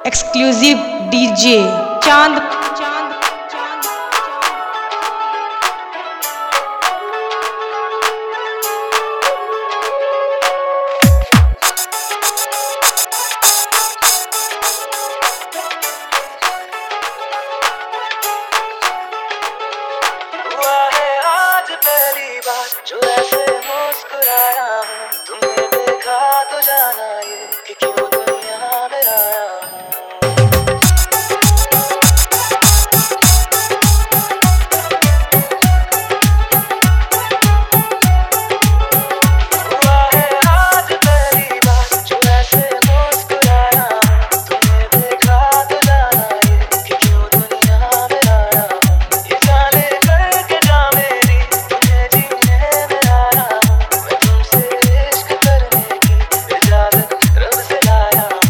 Exclusive DJ चांद जो ऐसे मुस्कुराया हूँ, तुमने देखा तो जाना ये कि क्यों दुनिया में आया हूँ। हुआ है आज पहली बार जो ऐसे मुस्कुराया हूँ, तुमने देखा तो जाना ये कि क्यों दुनिया में आया हूँ। ये जाने करके जा मेरी तुझे जीने में आया हूँ। मैं तुमसे इश्क करने की इजाजत रब से लाया हूँ।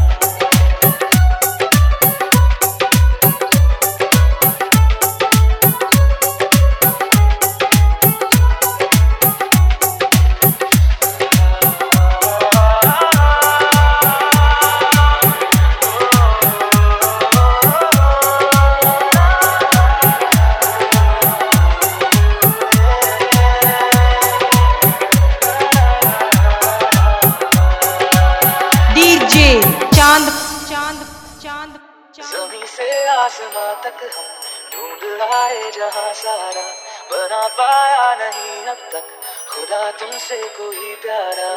डीजे चांद चांद चांद ज़मीं से आसमां तक हम ढूंढ आए जहां सारा, बना पाया नहीं अब तक खुदा तुमसे कोई प्यारा।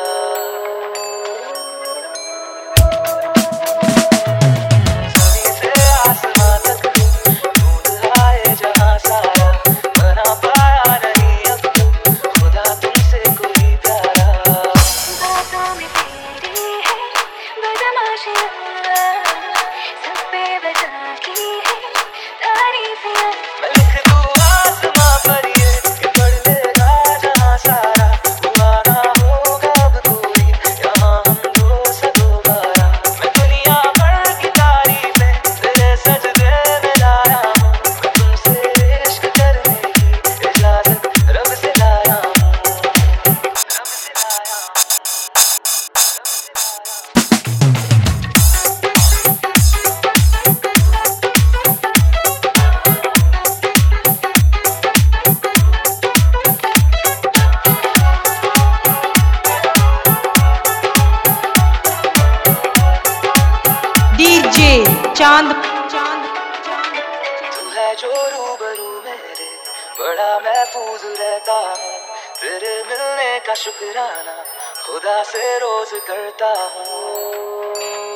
ज़मीं से आसमां तक हम ढूंढ आए जहां सारा, बना पाया नहीं अब तक खुदा तुमसे कोई प्यारा। बातों में तेरी है बदमाशियाँ, सब बेवजह की है तारीफियाँ। मैं लिख दूँ आसमां पर ये कि पढ़ लेगा जहाँ सारा, हुआ ना होगा अब कोई यहाँ हम दो से दोबारा। मैं दुनिया भर की तारीफें तेरे सजदे में लाया हूँ। मैं तुमसे इश्क करने की इजाजत रब से लाया हूँ। रब से लाया हूँ। डीजे चांद चांद तू है जो रूबरू मेरे, बड़ा महफूज रहता हूँ। तेरे मिलने का शुक्राना खुदा से रोज करता हूँ।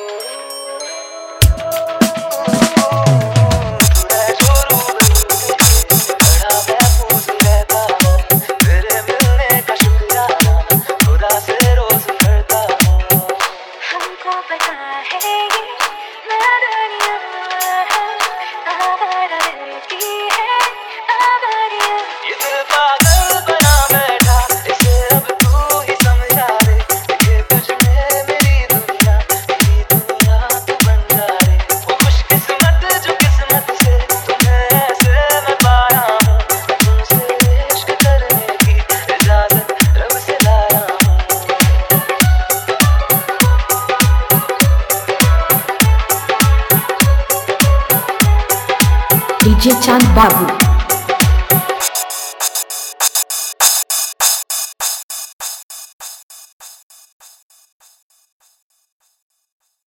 तू है जो रूबरू मेरे, बड़ा महफूज रहता हूँ। तेरे मिलने का शुक्राना खुदा से रोज करता हूँ। हमको पता है ये नादानियाँ आवारा दिल की है आवारियाँ। ये दिल पागल बना बैठा, इसे अब तू ही समझा दे। ये तुझ में मेरी दुनिया तू बन जा रे। वो खुशकिस्मत जो किस्मत से तुम्हें ऐसे मैं पाया हूँ। मैं तुमसे इश्क करने की इजाजत रब से लाया हूँ। डीजे चांद बाबू।